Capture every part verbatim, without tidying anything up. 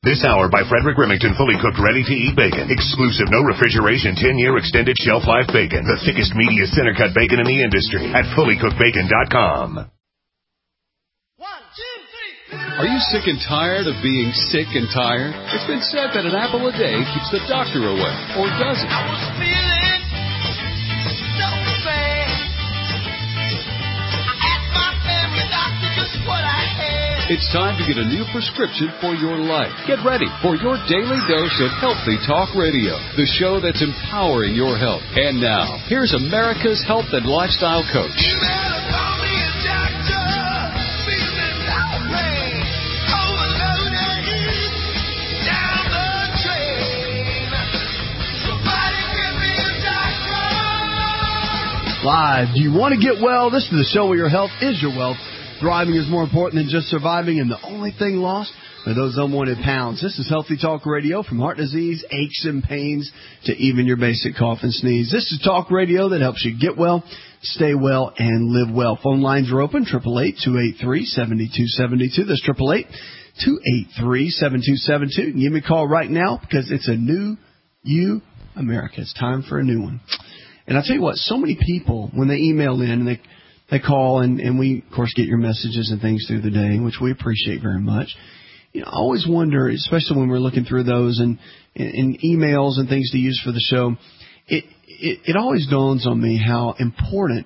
This hour by Frederick Remington, fully cooked, ready-to-eat bacon. Exclusive, no refrigeration, ten-year extended shelf life bacon. The thickest, meatiest center-cut bacon in the industry at fully cooked bacon dot com. One, two, three. Are you sick and tired of being sick and tired? It's been said that an apple a day keeps the doctor away, or does it? I was feeling so bad. I asked my family doctor just what I had. It's time to get a new prescription for your life. Get ready for your daily dose of Healthy Talk Radio, the show that's empowering your health. And now, here's America's health and lifestyle coach. You better call me a doctor. Feeling lonely, overloaded, down the drain. Somebody give me a doctor. Live. Do you want to get well? This is the show where your health is your wealth. Thriving is more important than just surviving, and the only thing lost are those unwanted pounds. This is Healthy Talk Radio, from heart disease, aches and pains, to even your basic cough and sneeze. This is talk radio that helps you get well, stay well, and live well. Phone lines are open, eight eight eight, two eight three, seven two seven two. That's eight eight eight, two eight three, seven two seven two. Give me a call right now, because it's a new you, America. It's time for a new one. And I'll tell you what, so many people, when they email in and they They call, and, and we, of course, get your messages and things through the day, which we appreciate very much. You know, I always wonder, especially when we're looking through those and, and emails and things to use for the show, it, it, it always dawns on me how important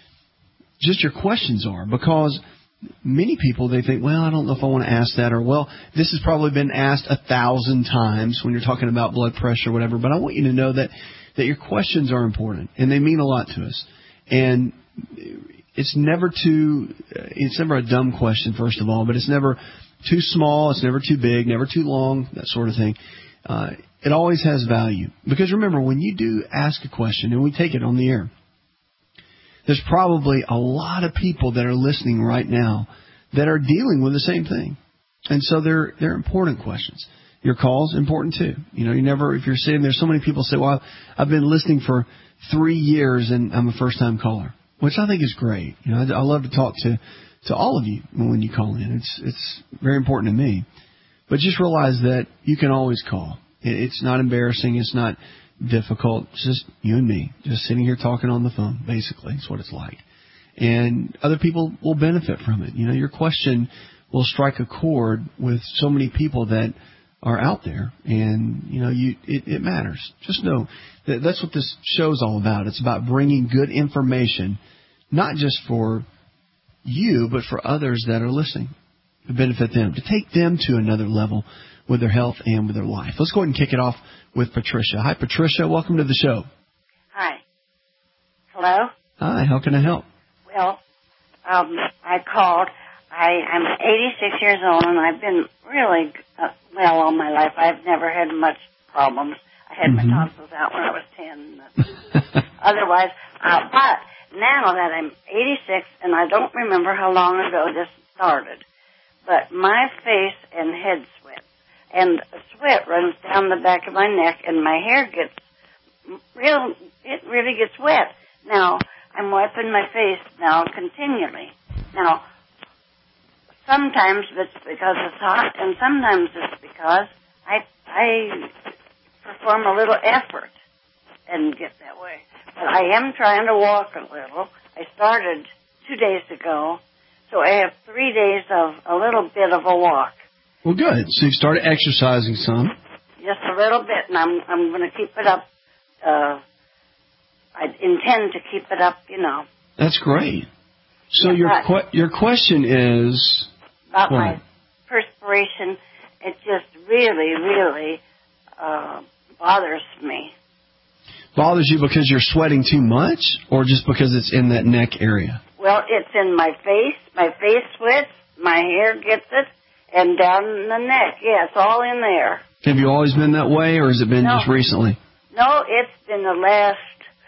just your questions are, because many people, they think, well, I don't know if I want to ask that, or, well, this has probably been asked a thousand times when you're talking about blood pressure or whatever. But I want you to know that, that your questions are important, and they mean a lot to us. And it's never too, it's never a dumb question, first of all, but it's never too small, it's never too big, never too long, that sort of thing. Uh, it always has value. Because remember, when you do ask a question, and we take it on the air, there's probably a lot of people that are listening right now that are dealing with the same thing. And so they're, they're important questions. Your call's important too. You know, you never, if you're sitting there, so many people say, well, I've been listening for three years and I'm a first time caller, which I think is great. You know, I, I love to talk to, to all of you when you call in. It's, it's very important to me. But just realize that you can always call. It, it's not embarrassing. It's not difficult. It's just you and me, just sitting here talking on the phone, basically. It's what it's like. And other people will benefit from it. You know, your question will strike a chord with so many people that are out there, and, you know, you it, it matters. Just know that that's what this show's all about. It's about bringing good information, not just for you, but for others that are listening, to benefit them, to take them to another level with their health and with their life. Let's go ahead and kick it off with Patricia. Hi, Patricia. Welcome to the show. Hi. Hello? Hi. How can I help? Well, um, I called. I am eighty-six years old, and I've been really uh, well all my life. I've never had much problems. I had mm-hmm. my tonsils out when I was ten. Otherwise, uh, but now that I'm eighty-six, and I don't remember how long ago this started, but my face and head sweats, and sweat runs down the back of my neck, and my hair gets real. It really gets wet. Now I'm wiping my face now continually. Now, sometimes it's because it's hot, and sometimes it's because I I perform a little effort and get that way. But I am trying to walk a little. I started two days ago, so I have three days of a little bit of a walk. Well, good. So you started exercising some. Just a little bit, and I'm I'm going to keep it up. Uh, I intend to keep it up, you know. That's great. So yeah, your que- your question is about what? my perspiration. It just really, really uh, bothers me. Bothers you because you're sweating too much, or just because it's in that neck area? Well, it's in my face. My face sweats. My hair gets it, and down in the neck. Yeah, it's all in there. Have you always been that way, or has it been no. just recently? No, it's been the last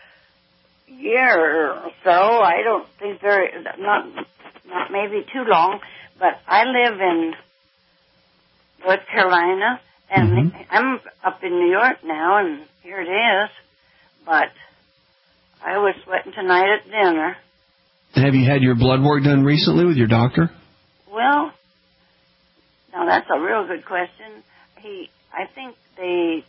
year or so. I don't think very, not, not maybe too long, but I live in North Carolina, and mm-hmm. I'm up in New York now, and here it is. But I was sweating tonight at dinner. Have you had your blood work done recently with your doctor? Well, now that's a real good question. He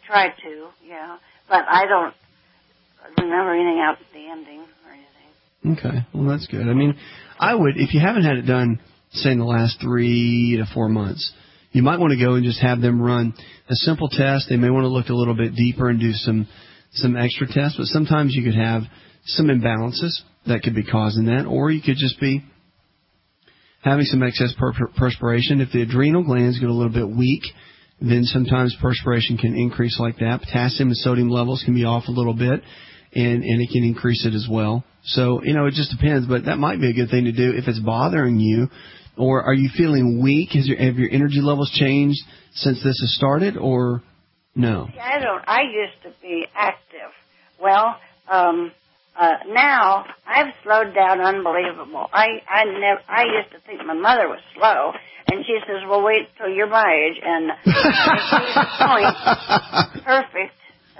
try to, yeah. But I don't remember anything out at the ending or anything. Okay, well, that's good. I mean, I would, if you haven't had it done, say, in the last three to four months, you might want to go and just have them run a simple test. They may want to look a little bit deeper and do some some extra tests, but sometimes you could have some imbalances that could be causing that, or you could just be having some excess per- perspiration. If the adrenal glands get a little bit weak, then sometimes perspiration can increase like that. Potassium and sodium levels can be off a little bit, and, and it can increase it as well. So, you know, it just depends, but that might be a good thing to do if it's bothering you. Or are you feeling weak? Has your, have your energy levels changed since this has started, or no? I don't. I used to be active. Well, um, uh, now I've slowed down unbelievable. I I never. I used to think my mother was slow, and she says, "Well, wait till you're my age." And she's point perfect.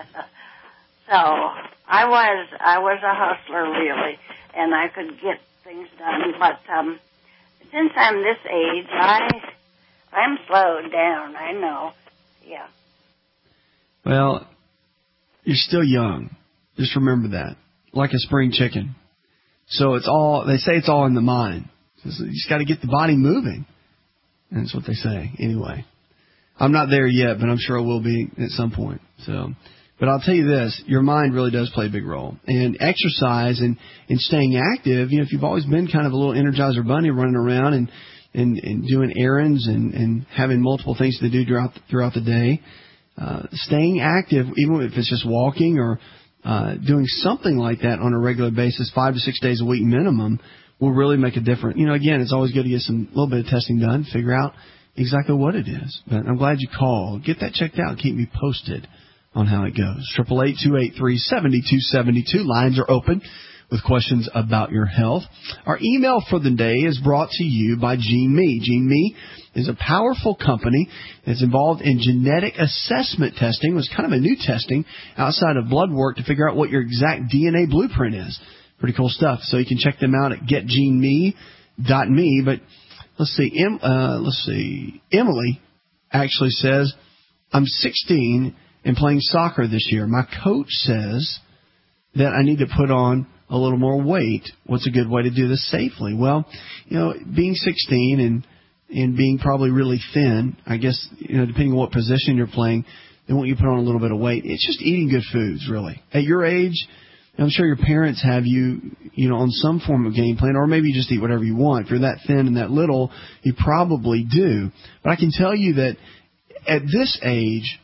So I was I was a hustler really, and I could get things done, but. um Since I'm this age, I, I'm slowed down, I know. Yeah. Well, you're still young. Just remember that. Like a spring chicken. So it's all, they say it's all in the mind. You just got to get the body moving. And that's what they say, anyway. I'm not there yet, but I'm sure I will be at some point. So, but I'll tell you this, your mind really does play a big role. And exercise and, and staying active, you know, if you've always been kind of a little Energizer bunny running around and, and, and doing errands and, and having multiple things to do throughout the, throughout the day, uh, staying active, even if it's just walking or uh, doing something like that on a regular basis, five to six days a week minimum, will really make a difference. You know, again, it's always good to get some little bit of testing done, figure out exactly what it is. But I'm glad you called. Get that checked out. Keep me posted on how it goes. Triple eight two eight three seven two seven two. Lines are open with questions about your health. Our email for the day is brought to you by Gene Me. Gene Me is a powerful company that's involved in genetic assessment testing. It was kind of a new testing outside of blood work to figure out what your exact D N A blueprint is. Pretty cool stuff. So you can check them out at get gene me dot me. But let's see, em, uh, let's see. Emily actually says, I'm sixteen and playing soccer this year. My coach says that I need to put on a little more weight. What's a good way to do this safely? Well, you know, being sixteen and and being probably really thin, I guess, you know, depending on what position you're playing, they want you to put on a little bit of weight. It's just eating good foods, really. At your age, I'm sure your parents have you, you know, on some form of game plan, or maybe you just eat whatever you want. If you're that thin and that little, you probably do. But I can tell you that at this age,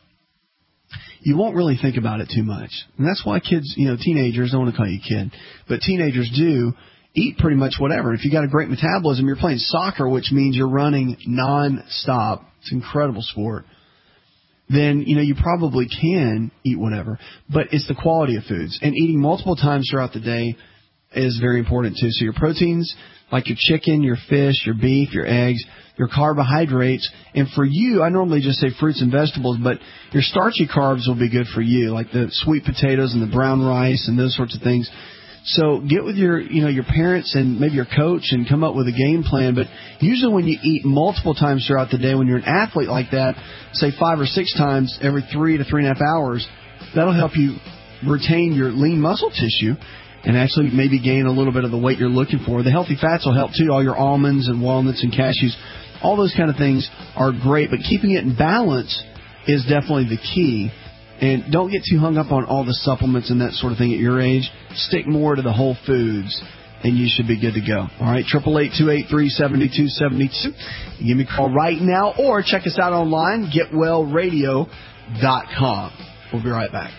you won't really think about it too much. And that's why kids, you know, teenagers, I don't want to call you a kid, but teenagers do eat pretty much whatever. If you got a great metabolism, you're playing soccer, which means you're running nonstop. It's an incredible sport. Then, you know, you probably can eat whatever. But it's the quality of foods. And eating multiple times throughout the day is very important, too. So your proteins, like your chicken, your fish, your beef, your eggs, your carbohydrates. And for you, I normally just say fruits and vegetables, but your starchy carbs will be good for you, like the sweet potatoes and the brown rice and those sorts of things. So get with your, you know, your parents and maybe your coach and come up with a game plan. But usually when you eat multiple times throughout the day, when you're an athlete like that, say five or six times every three to three and a half hours, that'll help you retain your lean muscle tissue and actually maybe gain a little bit of the weight you're looking for. The healthy fats will help too. All your almonds and walnuts and cashews, all those kind of things are great. But keeping it in balance is definitely the key. And don't get too hung up on all the supplements and that sort of thing at your age. Stick more to the whole foods, and you should be good to go. All right, triple eight two eight three seven two seven two. Give me a call right now, or check us out online, get well radio dot com. We'll be right back.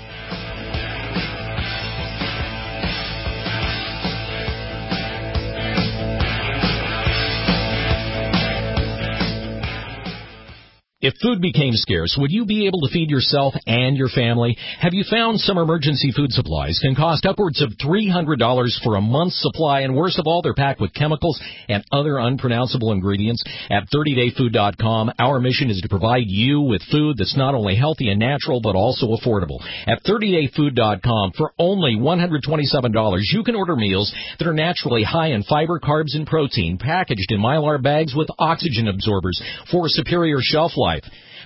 If food became scarce, would you be able to feed yourself and your family? Have you found some emergency food supplies can cost upwards of three hundred dollars for a month's supply, and worst of all, they're packed with chemicals and other unpronounceable ingredients? At thirty day food dot com, our mission is to provide you with food that's not only healthy and natural, but also affordable. At thirty day food dot com, for only one hundred twenty-seven dollars, you can order meals that are naturally high in fiber, carbs, and protein, packaged in Mylar bags with oxygen absorbers for superior shelf life.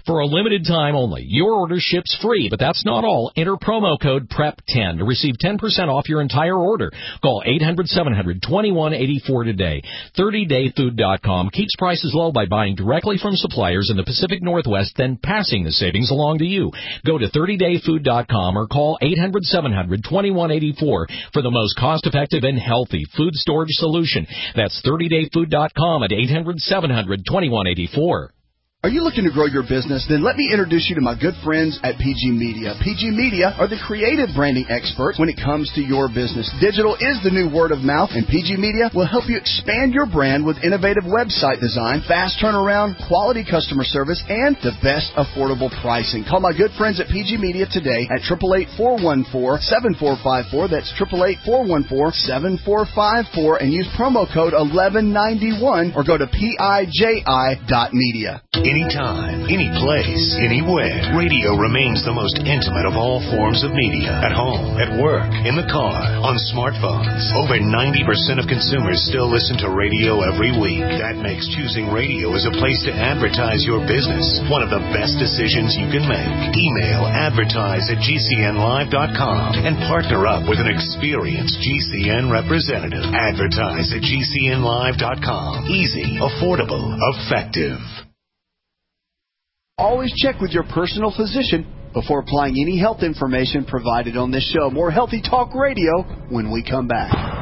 For a limited time only, your order ships free, but that's not all. Enter promo code P R E P ten to receive ten percent off your entire order. Call eight hundred, seven hundred, twenty-one eighty-four today. thirty day food dot com keeps prices low by buying directly from suppliers in the Pacific Northwest, then passing the savings along to you. Go to thirty day food dot com or call eight hundred, seven hundred, twenty-one eighty-four for the most cost-effective and healthy food storage solution. That's thirty day food dot com at eight hundred, seven hundred, twenty-one eighty-four. Are you looking to grow your business? Then let me introduce you to my good friends at P G Media. P G Media are the creative branding experts when it comes to your business. Digital is the new word of mouth, and P G Media will help you expand your brand with innovative website design, fast turnaround, quality customer service, and the best affordable pricing. Call my good friends at P G Media today at eight eight eight, four one four, seven four five four. That's eight eight eight, four one four, seven four five four, and use promo code eleven ninety-one or go to P I J I dot media. Anytime, any place, anywhere, radio remains the most intimate of all forms of media. At home, at work, in the car, on smartphones. Over ninety percent of consumers still listen to radio every week. That makes choosing radio as a place to advertise your business one of the best decisions you can make. Email advertise at G C N live dot com and partner up with an experienced G C N representative. Advertise at G C N live dot com. Easy, affordable, effective. Always check with your personal physician before applying any health information provided on this show. More Healthy Talk Radio when we come back.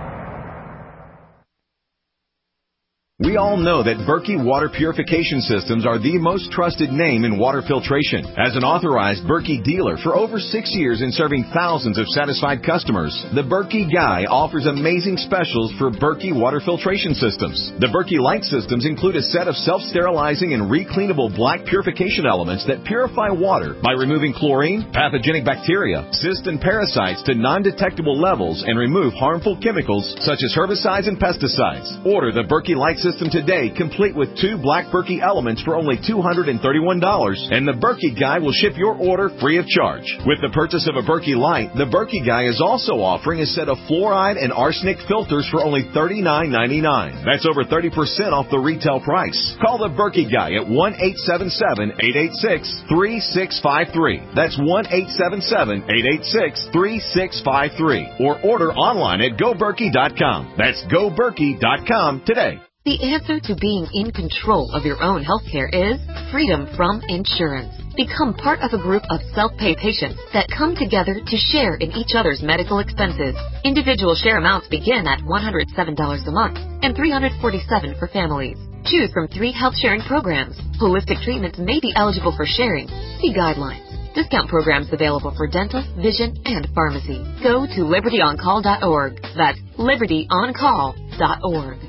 We all know that Berkey Water Purification Systems are the most trusted name in water filtration. As an authorized Berkey dealer for over six years and serving thousands of satisfied customers, the Berkey Guy offers amazing specials for Berkey Water Filtration Systems. The Berkey Light Systems include a set of self-sterilizing and recleanable black purification elements that purify water by removing chlorine, pathogenic bacteria, cysts, and parasites to non-detectable levels and remove harmful chemicals such as herbicides and pesticides. Order the Berkey Light System today, complete with two black Berkey elements for only two hundred thirty-one dollars, and the Berkey Guy will ship your order free of charge. With the purchase of a Berkey Light, the Berkey Guy is also offering a set of fluoride and arsenic filters for only thirty-nine ninety-nine. That's over thirty percent off the retail price. Call the Berkey Guy at one eight seven seven, eight eight six, three six five three. That's one eight seven seven, eight eight six, three six five three. Or order online at go berkey dot com. That's go berkey dot com today. The answer to being in control of your own healthcare is freedom from insurance. Become part of a group of self-pay patients that come together to share in each other's medical expenses. Individual share amounts begin at one hundred seven dollars a month and three hundred forty-seven dollars for families. Choose from three health sharing programs. Holistic treatments may be eligible for sharing. See guidelines. Discount programs available for dental, vision, and pharmacy. Go to liberty on call dot org. That's liberty on call dot org.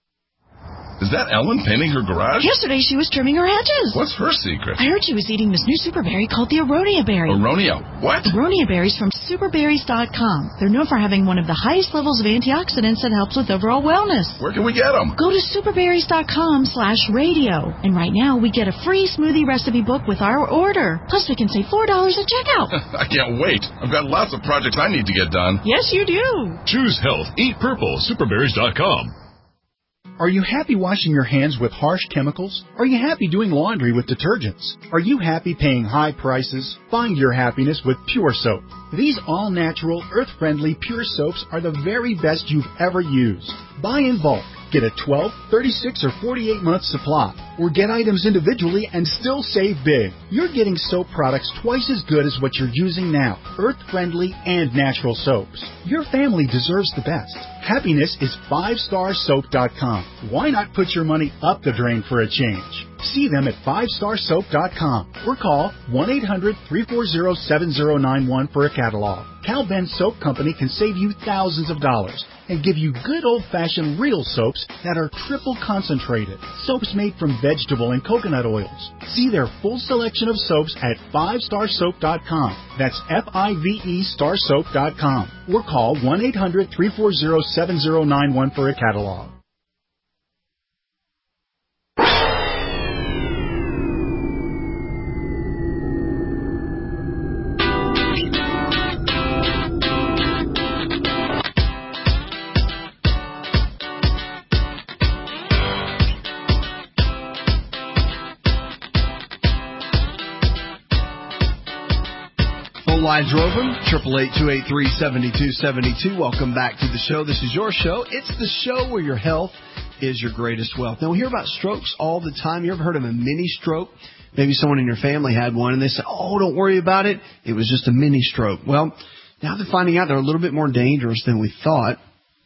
Is that Ellen painting her garage? Yesterday she was trimming her hedges. What's her secret? I heard she was eating this new super berry called the Aronia berry. Aronia? What? Aronia berries from super berries dot com. They're known for having one of the highest levels of antioxidants that helps with overall wellness. Where can we get them? Go to super berries dot com slash radio. And right now we get a free smoothie recipe book with our order. Plus we can save four dollars at checkout. I can't wait. I've got lots of projects I need to get done. Yes, you do. Choose health. Eat purple. super berries dot com. Are you happy washing your hands with harsh chemicals? Are you happy doing laundry with detergents? Are you happy paying high prices? Find your happiness with Pure Soap. These all-natural, earth-friendly Pure Soaps are the very best you've ever used. Buy in bulk. Get a twelve, thirty-six, or forty-eight month supply. Or get items individually and still save big. You're getting soap products twice as good as what you're using now. Earth-friendly and natural soaps. Your family deserves the best. Happiness is five star soap dot com. Why not put your money up the drain for a change? See them at five star soap dot com or call one eight hundred, three four zero, seven zero nine one for a catalog. Cal Ben Soap Company can save you thousands of dollars and give you good old-fashioned real soaps that are triple concentrated. Soaps made from vegetable and coconut oils. See their full selection of soaps at five star soap dot com. That's F I V E star soap dot com. Or call one eight hundred, three four zero, seven zero nine one for a catalog. Phone lines are open. eight eight eight, two eight three, seven two seven two. Welcome back to the show. This is your show. It's the show where your health is your greatest wealth. Now, we hear about strokes all the time. You ever heard of a mini stroke? Maybe someone in your family had one, and they said, oh, don't worry about it. It was just a mini stroke. Well, now they're finding out they're a little bit more dangerous than we thought.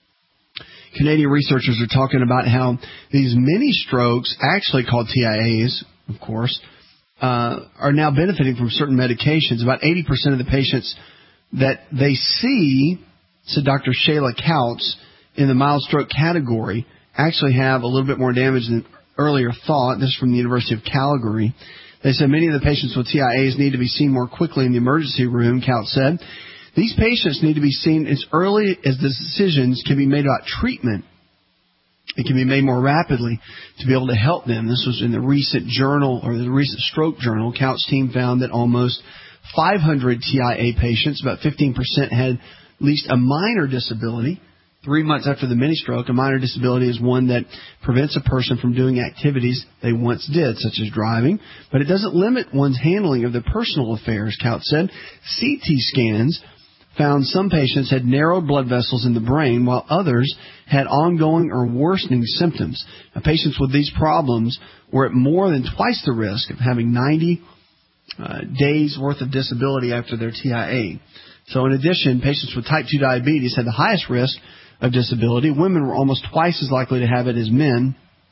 Canadian researchers are talking about how these mini strokes, actually called T I As, of course, uh, are now benefiting from certain medications. About eighty percent of the patients that they see, said Doctor Shayla Couts, in the mild stroke category, actually have a little bit more damage than earlier thought. This is from the University of Calgary. They said many of the patients with T I As need to be seen more quickly in the emergency room, Couts said. These patients need to be seen as early as the decisions can be made about treatment. It can be made more rapidly to be able to help them. This was in the recent journal, or the recent stroke journal. Couts' team found that almost five hundred T I A patients, about fifteen percent, had at least a minor disability. Three months after the mini stroke, a minor disability is one that prevents a person from doing activities they once did, such as driving, but it doesn't limit one's handling of their personal affairs, Couts said. C T scans found some patients had narrowed blood vessels in the brain, while others had ongoing or worsening symptoms. Now, patients with these problems were at more than twice the risk of having ninety uh, days worth of disability after their T I A. So in addition, patients with type two diabetes had the highest risk of disability. Women were almost twice as likely to have it as men.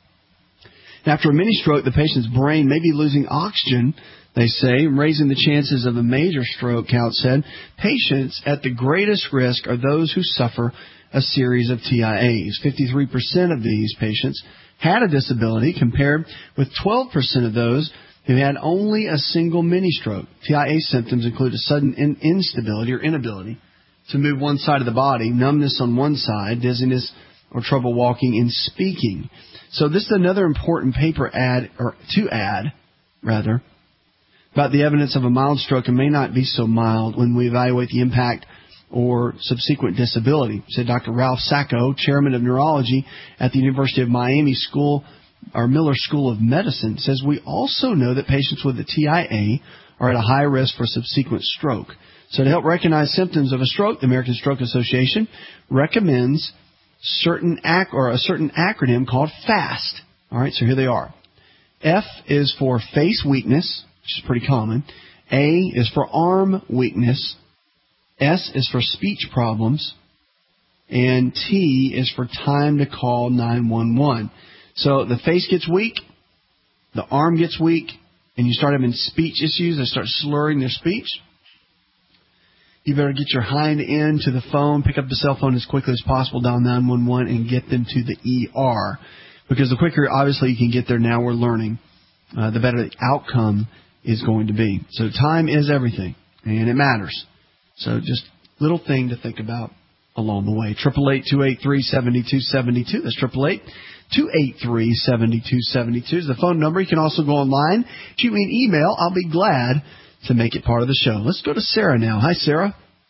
After a mini stroke, the patient's brain may be losing oxygen, they say, raising the chances of a major stroke, Couts said. Patients at the greatest risk are those who suffer a series of T I As. fifty-three percent of these patients had a disability, compared with twelve percent of those who had only a single mini stroke. T I A symptoms include a sudden in- instability or inability to move one side of the body, numbness on one side, dizziness, or trouble walking and speaking. So this is another important paper add, or to add, rather, about the evidence of a mild stroke and may not be so mild when we evaluate the impact or subsequent disability, said Doctor Ralph Sacco, chairman of neurology at the University of Miami School, or Miller School of Medicine, says we also know that patients with a T I A are at a high risk for subsequent stroke. So to help recognize symptoms of a stroke, the American Stroke Association recommends certain ac- or a certain acronym called FAST. All right, so here they are. F is for face weakness, which is pretty common. A is for arm weakness. S is for speech problems. And T is for time to call nine one one. So the face gets weak, the arm gets weak, and you start having speech issues. They start slurring their speech. You better get your hind end to the phone, pick up the cell phone as quickly as possible, dial nine one one, and get them to the E R. Because the quicker, obviously, you can get there, now we're learning, uh, the better the outcome is going to be. So time is everything, and it matters. So just little thing to think about along the way. eight eight eight, two eight three, seven two seven two. That's eight eight eight, two eight three, seven two seven two is the phone number. You can also go online. Shoot me an email. I'll be glad to make it part of the show. Let's go to Sarah now. Hi, Sarah.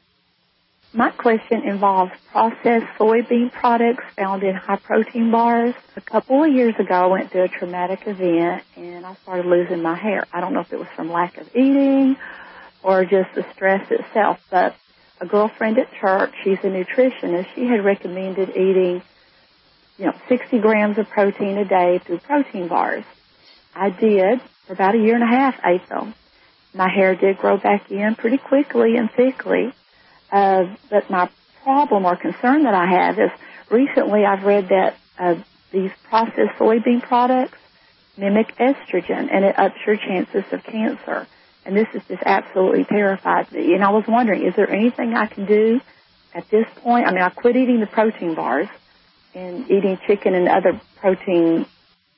My question involves processed soybean products found in high-protein bars. A couple of years ago, I went through a traumatic event, and I started losing my hair. I don't know if it was from lack of eating or just the stress itself, but a girlfriend at church, she's a nutritionist, she had recommended eating, you know, sixty grams of protein a day through protein bars. I did. For about a year and a half, ate them. My hair did grow back in pretty quickly and thickly. Uh, but my problem or concern that I have is recently I've read that uh, these processed soybean products mimic estrogen, and it ups your chances of cancer. And this has just absolutely terrified me. And I was wondering, is there anything I can do at this point? I mean, I quit eating the protein bars and eating chicken and other protein.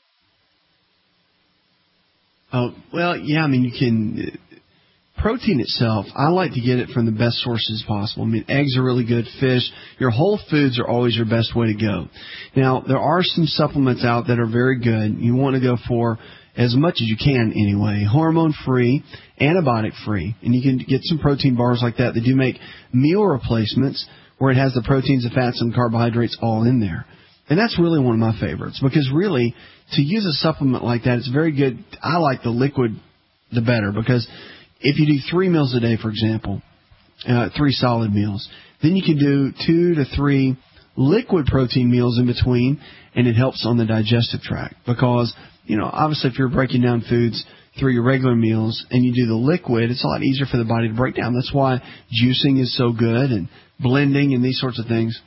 Oh, well, yeah, I mean, you can... Protein itself, I like to get it from the best sources possible. I mean, eggs are really good, fish. Your whole foods are always your best way to go. Now, there are some supplements out that are very good. You want to go for as much as you can anyway. Hormone-free, antibiotic-free. And you can get some protein bars like that. They do make meal replacements where it has the proteins, the fats, and carbohydrates all in there. And that's really one of my favorites because really, to use a supplement like that, it's very good. I like the liquid the better because if you do three meals a day, for example, uh, three solid meals. Then you can do two to three liquid protein meals in between, and it helps on the digestive tract because, you know, obviously if you're breaking down foods through your regular meals and you do the liquid, it's a lot easier for the body to break down. That's why juicing is so good, and blending and these sorts of things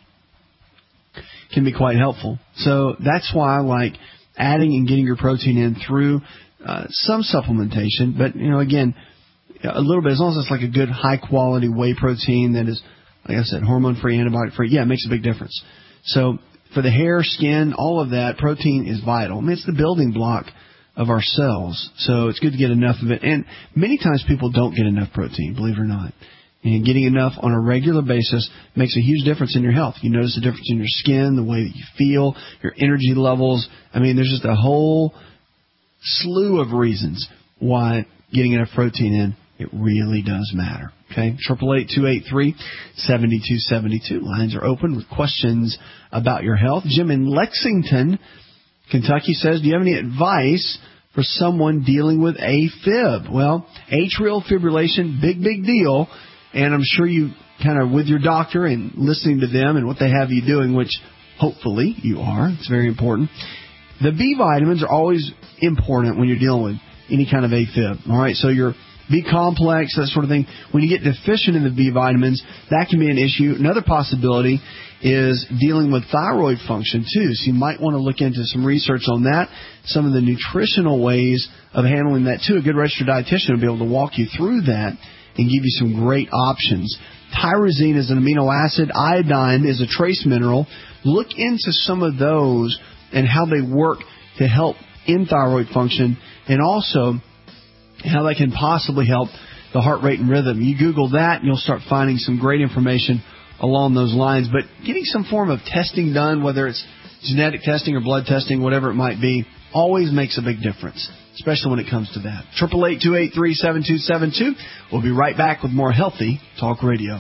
can be quite helpful. So that's why I like adding and getting your protein in through uh, some supplementation. But, you know, again, a little bit, as long as it's like a good high-quality whey protein that is, like I said, hormone-free, antibiotic-free, yeah, it makes a big difference. So for the hair, skin, all of that, protein is vital. I mean, it's the building block of our cells. So it's good to get enough of it. And many times people don't get enough protein, believe it or not. And getting enough on a regular basis makes a huge difference in your health. You notice the difference in your skin, the way that you feel, your energy levels. I mean, there's just a whole slew of reasons why getting enough protein in, it really does matter. Okay, eight eight eight, two eight three, seven two seven two. Lines are open with questions about your health. Jim in Lexington, Kentucky says, do you have any advice for someone dealing with AFib? Well, atrial fibrillation, big, big deal. And I'm sure you kind of with your doctor and listening to them and what they have you doing, which hopefully you are. It's very important. The B vitamins are always important when you're dealing with any kind of AFib. All right, so your B complex, that sort of thing. When you get deficient in the B vitamins, that can be an issue. Another possibility is dealing with thyroid function too. So you might want to look into some research on that, some of the nutritional ways of handling that too. A good registered dietitian will be able to walk you through that and give you some great options. Tyrosine is an amino acid. Iodine is a trace mineral. Look into some of those and how they work to help in thyroid function, and also how they can possibly help the heart rate and rhythm. You Google that and you'll start finding some great information along those lines. But getting some form of testing done, whether it's genetic testing or blood testing, whatever it might be, always makes a big difference, especially when it comes to that. eight eight eight, two eight three, seven two seven two. We'll be right back with more Healthy Talk Radio.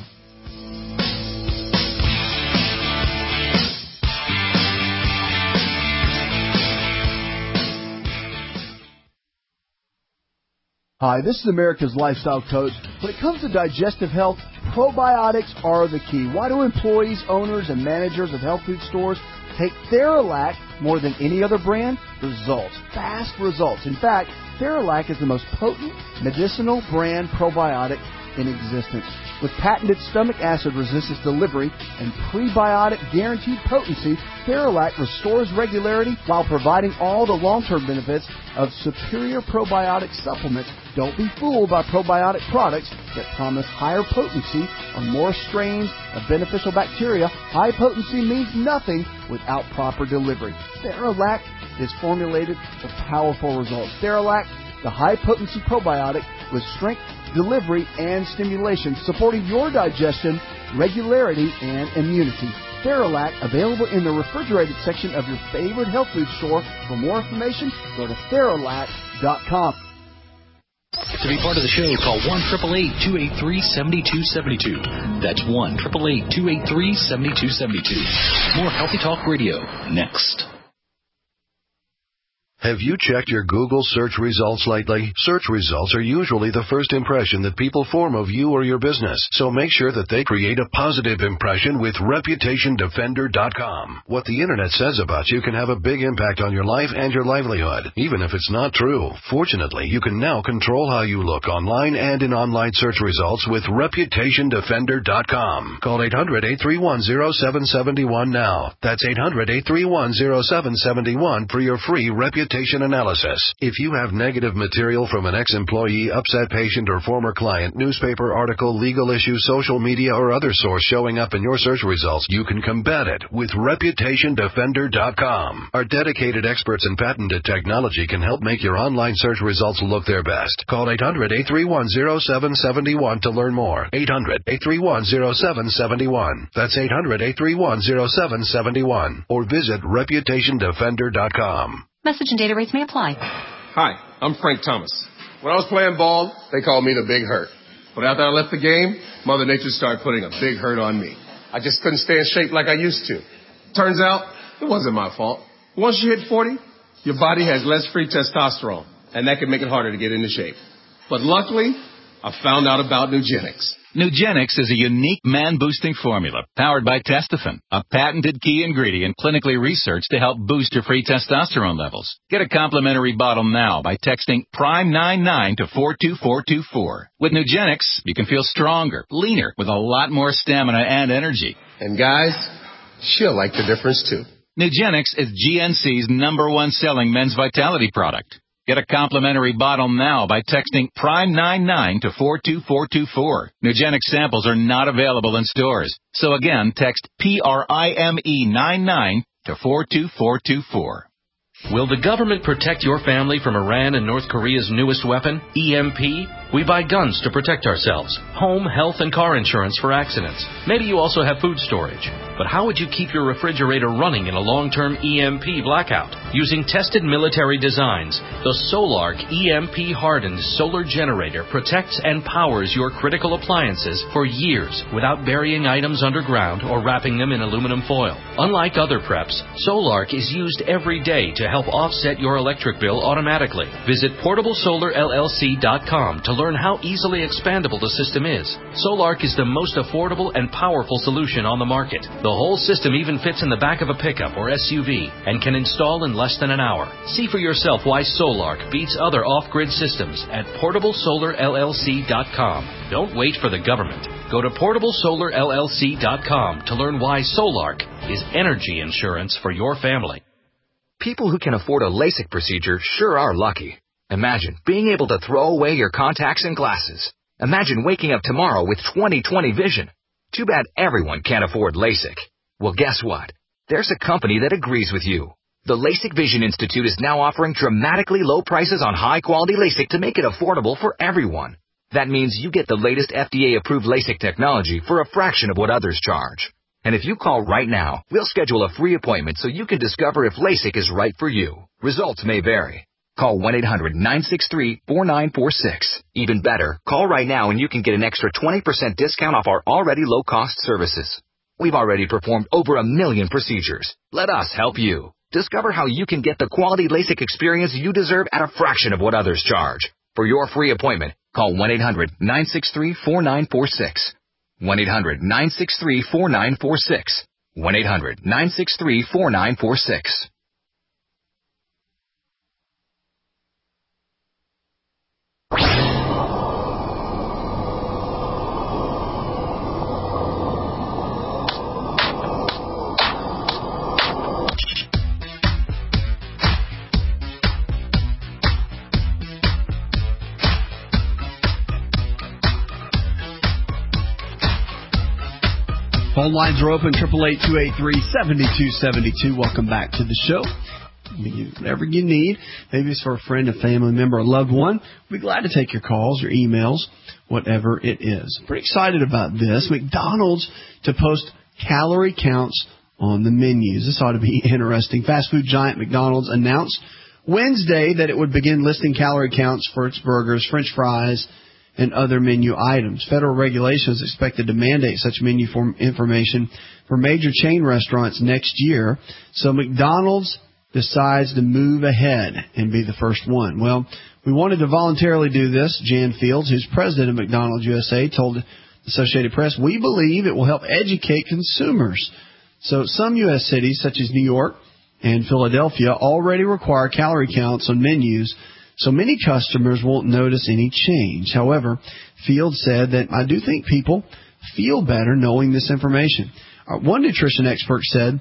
Hi, this is America's Lifestyle Coach. When it comes to digestive health, probiotics are the key. Why do employees, owners, and managers of health food stores take Theralac more than any other brand? Results. Fast results. In fact, Theralac is the most potent medicinal brand probiotic in existence. With patented stomach acid resistance delivery and prebiotic guaranteed potency, Theralac restores regularity while providing all the long-term benefits of superior probiotic supplements. Don't be fooled by probiotic products that promise higher potency or more strains of beneficial bacteria. High potency means nothing without proper delivery. Theralac is formulated for powerful results. Theralac, the high-potency probiotic with strength, delivery, and stimulation, supporting your digestion, regularity, and immunity. Theralac, available in the refrigerated section of your favorite health food store. For more information, go to Theralac dot com. To be part of the show, call one eight eight eight, two eight three, seven two seven two. That's one eight eight eight, two eight three, seven two seven two. More Healthy Talk Radio next. Have you checked your Google search results lately? Search results are usually the first impression that people form of you or your business, so make sure that they create a positive impression with Reputation Defender dot com. What the Internet says about you can have a big impact on your life and your livelihood, even if it's not true. Fortunately, you can now control how you look online and in online search results with Reputation Defender dot com. Call eight hundred, eight three one, zero seven seven one now. That's eight hundred, eight three one, zero seven seven one for your free reputation analysis. If you have negative material from an ex-employee, upset patient, or former client, newspaper article, legal issue, social media, or other source showing up in your search results, you can combat it with Reputation Defender dot com. Our dedicated experts in patented technology can help make your online search results look their best. Call eight hundred, eight three one, zero seven seven one to learn more. eight hundred, eight three one, zero seven seven one. That's eight hundred, eight three one, zero seven seven one. Or visit Reputation Defender dot com. Message and data rates may apply. Hi, I'm Frank Thomas. When I was playing ball, they called me the Big Hurt. But after I left the game, Mother Nature started putting a big hurt on me. I just couldn't stay in shape like I used to. Turns out, it wasn't my fault. Once you hit forty, your body has less free testosterone, and that can make it harder to get into shape. But luckily, I found out about Nugenics. Nugenix is a unique man-boosting formula powered by Testofen, a patented key ingredient clinically researched to help boost your free testosterone levels. Get a complimentary bottle now by texting prime nine nine to four two four two four. With Nugenix, you can feel stronger, leaner, with a lot more stamina and energy. And guys, she'll like the difference too. Nugenix is G N C's number one selling men's vitality product. Get a complimentary bottle now by texting prime nine nine to four two four two four. Nugenix samples are not available in stores. So again, text P R I M E nine nine to four two four two four. Will the government protect your family from Iran and North Korea's newest weapon, E M P? We buy guns to protect ourselves, home, health, and car insurance for accidents. Maybe you also have food storage. But how would you keep your refrigerator running in a long-term E M P blackout? Using tested military designs, the Solark E M P-hardened solar generator protects and powers your critical appliances for years without burying items underground or wrapping them in aluminum foil. Unlike other preps, Solark is used every day to help offset your electric bill automatically. Visit portable solar L L C dot com to learn how easily expandable the system is. Solark is the most affordable and powerful solution on the market. The whole system even fits in the back of a pickup or S U V and can install in less than an hour. See for yourself why Solark beats other off-grid systems at portable solar L L C dot com. Don't wait for the government. Go to portable solar L L C dot com to learn why Solark is energy insurance for your family. People who can afford a LASIK procedure sure are lucky. Imagine being able to throw away your contacts and glasses. Imagine waking up tomorrow with twenty twenty vision. Too bad everyone can't afford LASIK. Well, guess what? There's a company that agrees with you. The LASIK Vision Institute is now offering dramatically low prices on high-quality LASIK to make it affordable for everyone. That means you get the latest F D A-approved LASIK technology for a fraction of what others charge. And if you call right now, we'll schedule a free appointment so you can discover if LASIK is right for you. Results may vary. Call one eight hundred nine six three four nine four six. Even better, call right now and you can get an extra twenty percent discount off our already low-cost services. We've already performed over a million procedures. Let us help you. Discover how you can get the quality LASIK experience you deserve at a fraction of what others charge. For your free appointment, call one eight hundred nine six three four nine four six. one eight hundred nine six three four nine four six. one eight hundred nine six three four nine four six. Phone lines are open, triple eight two eight three seven two seven two. Welcome back to the show. Whatever you need, maybe it's for a friend, a family member, a loved one, we'd be glad to take your calls, your emails, whatever it is. Pretty excited about this. McDonald's to post calorie counts on the menus. This ought to be interesting. Fast food giant McDonald's announced Wednesday that it would begin listing calorie counts for its burgers, French fries, and other menu items. Federal regulation is expected to mandate such menu form information for major chain restaurants next year. So McDonald's decides to move ahead and be the first one. Well, we wanted to voluntarily do this. Jan Fields, who's president of McDonald's U S A, told the Associated Press, we believe it will help educate consumers. So some U S cities, such as New York and Philadelphia, already require calorie counts on menus, so many customers won't notice any change. However, Fields said that I do think people feel better knowing this information. Uh, one nutrition expert said,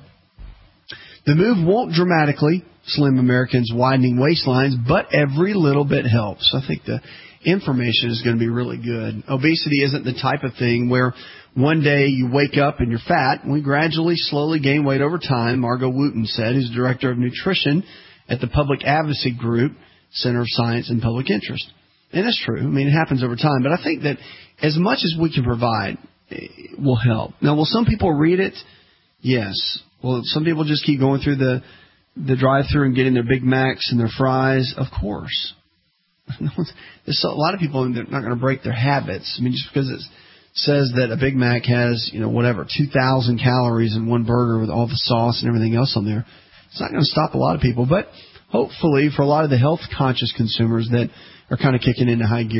the move won't dramatically slim Americans' widening waistlines, but every little bit helps. I think the information is going to be really good. Obesity isn't the type of thing where one day you wake up and you're fat. We gradually, slowly gain weight over time, Margot Wooten said, who's director of nutrition at the Public Advocacy Group, Center of Science and Public Interest. And that's true. I mean, it happens over time. But I think that as much as we can provide will help. Now, will some people read it? Yes. Will some people just keep going through the the drive-thru and getting their Big Macs and their fries? Of course. There's a lot of people that are not going to break their habits. I mean, just because it says that a Big Mac has, you know, whatever, two thousand calories in one burger with all the sauce and everything else on there, it's not going to stop a lot of people. But hopefully, for a lot of the health-conscious consumers that are kind of kicking into high gear,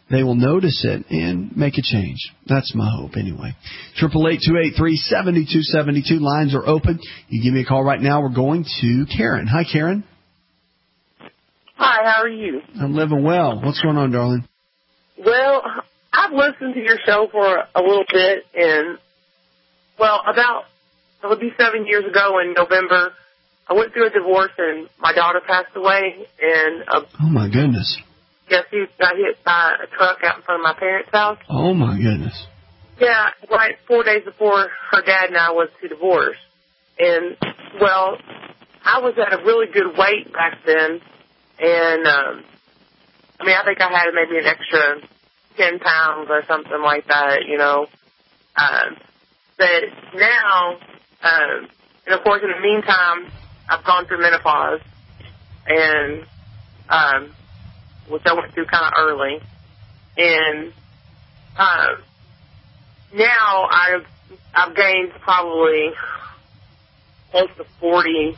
they will notice it and make a change. That's my hope anyway. Triple eight two eight three seventy two seventy two. Lines are open. You give me a call right now. We're going to Karen. Hi, Karen. Hi, how are you? I'm living well. What's going on, darling? Well, I've listened to your show for a little bit, and, well, about, it would be seven years ago in November, I went through a divorce, and my daughter passed away, and... Uh, oh, my goodness. Yes, he got hit by a truck out in front of my parents' house. Oh, my goodness. Yeah, right four days before her dad and I was to divorce. And, well, I was at a really good weight back then, and, um, I mean, I think I had maybe an extra ten pounds or something like that, you know. Um, but now, um, and of course, in the meantime, I've gone through menopause, and, um, which I went through kind of early. And, um, now I've, I've gained probably close to forty,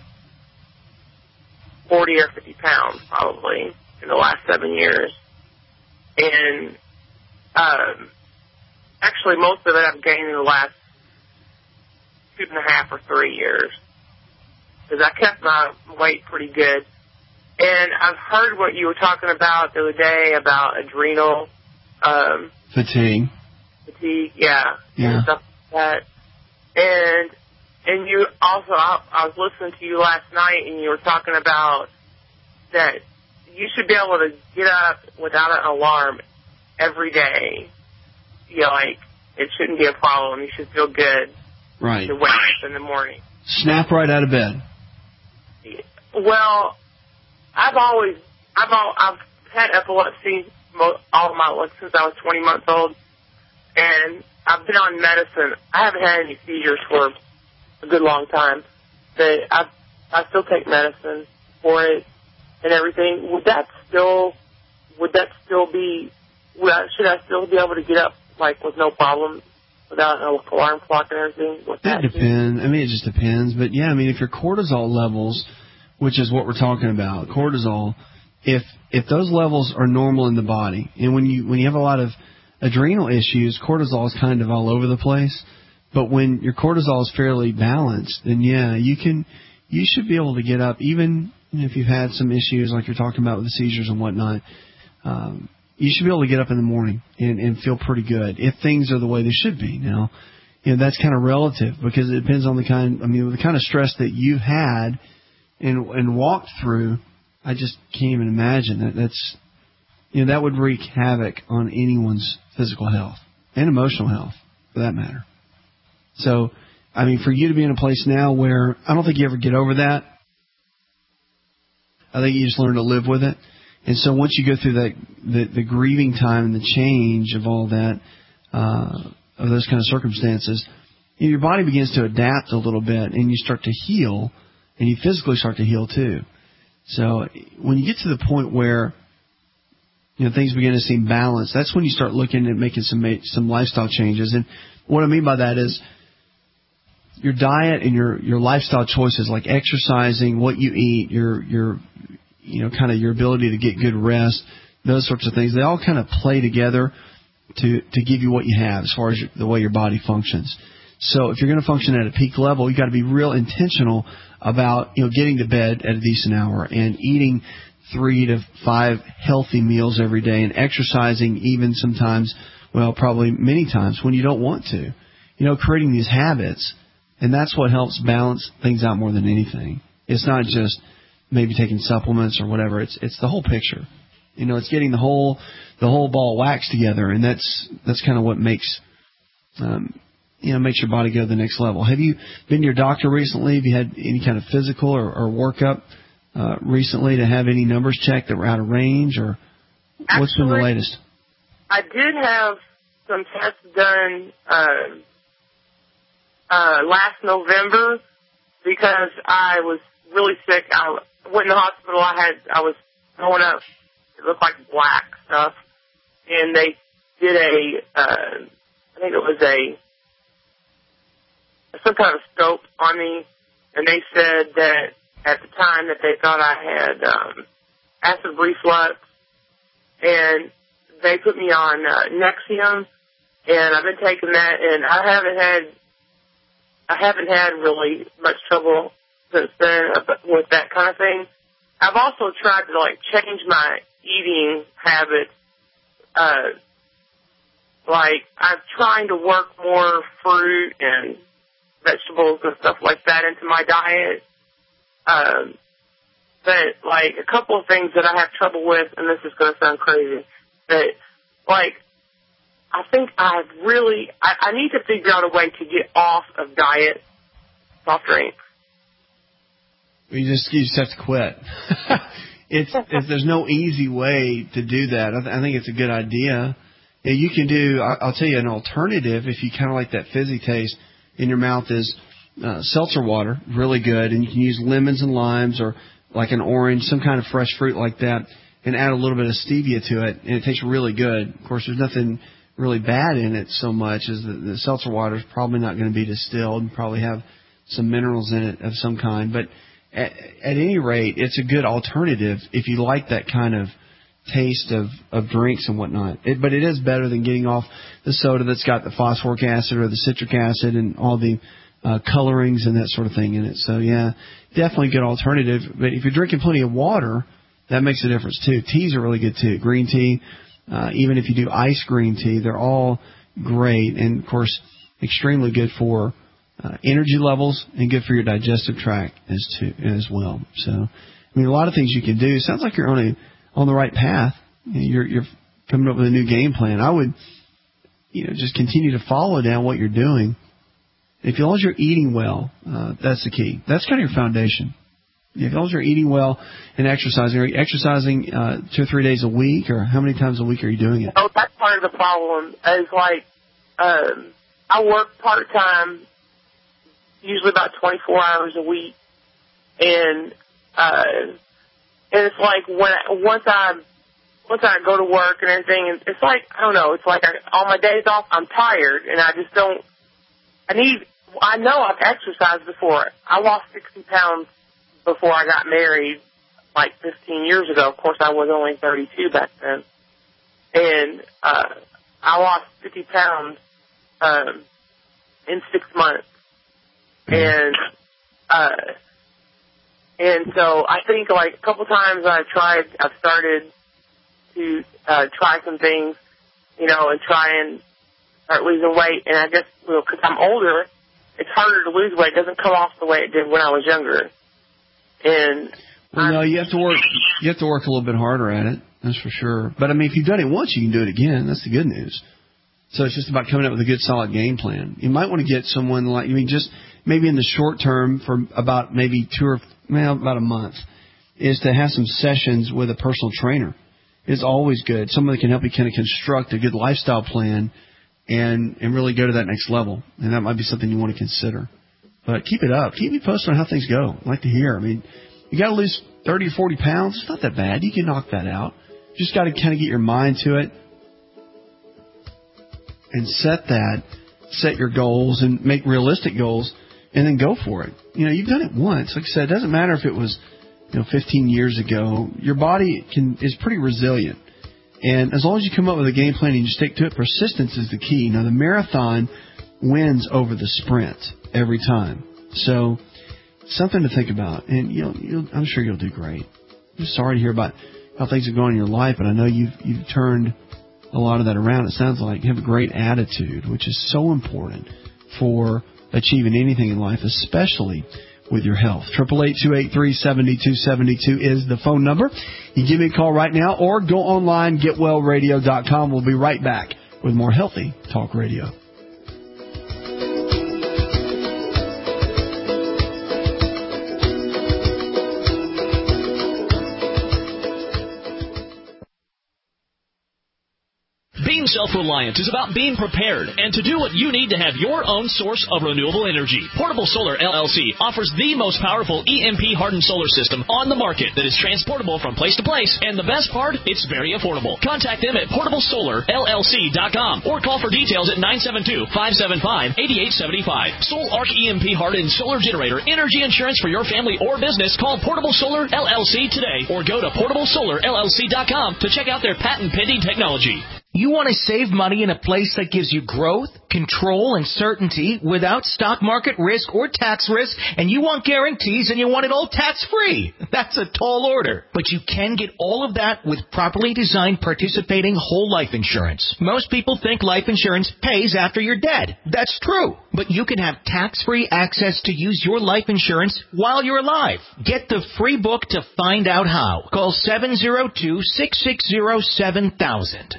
forty or fifty pounds probably in the last seven years. And, um, actually most of it I've gained in the last two and a half or three years. Because I kept my weight pretty good. And I've heard what you were talking about the other day about adrenal, um, fatigue. Fatigue, yeah. Yeah. And stuff like that. And, and you also, I, I was listening to you last night and you were talking about that you should be able to get up without an alarm every day. You know, like, it shouldn't be a problem. You should feel good. Right. To wake up in the morning. Snap right out of bed. Well, I've always, I've all, I've had epilepsy mo- all of my life since I was twenty months old, and I've been on medicine. I haven't had any seizures for a good long time, but I, I still take medicine for it and everything. Would that still, would that still be? Would I, should I still be able to get up like with no problem without an alarm clock and everything? Would That depends. I mean, it just depends. But yeah, I mean, if your cortisol levels, which is what we're talking about, cortisol, if if those levels are normal in the body, and when you when you have a lot of adrenal issues, cortisol is kind of all over the place. But when your cortisol is fairly balanced, then yeah, you can you should be able to get up, even if you've had some issues like you're talking about with the seizures and whatnot. Um, you should be able to get up in the morning and, and feel pretty good if things are the way they should be. Now, you know, that's kind of relative because it depends on the kind. I mean, the kind of stress that you've had and and walked through. I just can't even imagine that. That's, you know, that would wreak havoc on anyone's physical health and emotional health, for that matter. So, I mean, for you to be in a place now where I don't think you ever get over that. I think you just learn to live with it. And so once you go through that, the, the grieving time and the change of all that, uh, of those kind of circumstances, you know, your body begins to adapt a little bit and you start to heal, and you physically start to heal too. So when you get to the point where, you know, things begin to seem balanced, that's when you start looking at making some some lifestyle changes. And what I mean by that is your diet and your, your lifestyle choices, like exercising, what you eat, your your you know, kind of your ability to get good rest, those sorts of things, they all kind of play together to to give you what you have as far as your, the way your body functions. So if you're going to function at a peak level, you've got to be real intentional about, you know, getting to bed at a decent hour and eating three to five healthy meals every day and exercising even sometimes, well, probably many times when you don't want to. You know, creating these habits, and that's what helps balance things out more than anything. It's not just maybe taking supplements or whatever. It's it's the whole picture. You know, it's getting the whole the whole ball of wax together, and that's that's kind of what makes um, you know makes your body go to the next level. Have you been to your doctor recently? Have you had any kind of physical or, or workup uh, recently to have any numbers checked that were out of range, or Actually, what's been the latest? I did have some tests done uh, uh, last November because I was really sick. I went in the hospital. I had I was going up. It looked like black stuff, and they did a. Uh, I think it was a some kind of scope on me, and they said that at the time that they thought I had um, acid reflux, and they put me on uh, Nexium, and I've been taking that, and I haven't had, I haven't had really much trouble since then with that kind of thing. I've also tried to like change my eating habits. Uh, like I'm trying to work more fruit and vegetables and stuff like that into my diet. Um, but like a couple of things that I have trouble with, and this is going to sound crazy, but like I think I really, I, I need to figure out a way to get off of diet soft drinks. You just you just have to quit. it's, it's there's no easy way to do that. I, th- I think it's a good idea. Yeah, you can do. I, I'll tell you an alternative if you kind of like that fizzy taste in your mouth is uh, seltzer water, really good, and you can use lemons and limes or like an orange, some kind of fresh fruit like that, and add a little bit of stevia to it, and it tastes really good. Of course, there's nothing really bad in it so much as the, the seltzer water is probably not going to be distilled and probably have some minerals in it of some kind, but At, at any rate, it's a good alternative if you like that kind of taste of, of drinks and whatnot. It, but it is better than getting off the soda that's got the phosphoric acid or the citric acid and all the uh, colorings and that sort of thing in it. So, yeah, definitely a good alternative. But if you're drinking plenty of water, that makes a difference, too. Teas are really good, too. Green tea, uh, even if you do iced green tea, they're all great and, of course, extremely good for Uh, energy levels and good for your digestive tract as to as well. So, I mean, a lot of things you can do. Sounds like you're on a on the right path. You're you're coming up with a new game plan. I would, you know, just continue to follow down what you're doing. If as long as you're eating well, uh, that's the key. That's kind of your foundation. If as long as you're eating well and exercising, are you exercising uh, two or three days a week, or how many times a week are you doing it? Oh, that's part of the problem. Is like um, I work part time. Usually about twenty-four hours a week, and uh, and it's like when I, once I once I go to work and everything, it's like I don't know. It's like I, all my days off, I'm tired, and I just don't. I need. I know I've exercised before. I lost sixty pounds before I got married, like fifteen years ago. Of course, I was only thirty-two back then, and uh, I lost fifty pounds um, in six months. And, uh, and so I think like a couple times I've tried, I've started to, uh, try some things, you know, and try and start losing weight. And I guess, you know, cause I'm older, it's harder to lose weight. It doesn't come off the way it did when I was younger. And, well, no, you have to work, you have to work a little bit harder at it. That's for sure. But I mean, if you've done it once, you can do it again. That's the good news. So it's just about coming up with a good, solid game plan. You might want to get someone like, I mean, just maybe in the short term for about maybe two or, well, about a month, is to have some sessions with a personal trainer. It's always good. Someone that can help you kind of construct a good lifestyle plan and, and really go to that next level. And that might be something you want to consider. But keep it up. Keep me posted on how things go. I'd like to hear. I mean, you got to lose thirty or forty pounds. It's not that bad. You can knock that out. You just got to kind of get your mind to it. And set that, set your goals and make realistic goals and then go for it. You know, you've done it once. Like I said, it doesn't matter if it was, you know, fifteen years ago. Your body can is pretty resilient. And as long as you come up with a game plan and you stick to it, persistence is the key. Now, the marathon wins over the sprint every time. So, something to think about. And, you know, you'll, I'm sure you'll do great. I'm just sorry to hear about how things are going in your life, but I know you've you've turned a lot of that around. It sounds like you have a great attitude, which is so important for achieving anything in life, especially with your health. Triple eight two eight three seven two seven two is the phone number. You give me a call right now or go online, get well radio dot com. We'll be right back with more Healthy Talk Radio. Be Being self-reliant is about being prepared and to do what you need to have your own source of renewable energy. Portable Solar L L C offers the most powerful E M P-hardened solar system on the market that is transportable from place to place, and the best part, it's very affordable. Contact them at portable solar L L C dot com or call for details at nine seven two, five seven five, eight eight seven five. Soul Arc E M P-hardened solar generator energy insurance for your family or business. Call Portable Solar L L C today or go to portable solar L L C dot com to check out their patent-pending technology. You want to save money in a place that gives you growth, control, and certainty without stock market risk or tax risk, and you want guarantees and you want it all tax-free. That's a tall order. But you can get all of that with properly designed participating whole life insurance. Most people think life insurance pays after you're dead. That's true. But you can have tax-free access to use your life insurance while you're alive. Get the free book to find out how. Call seven zero two, six six zero, seven thousand.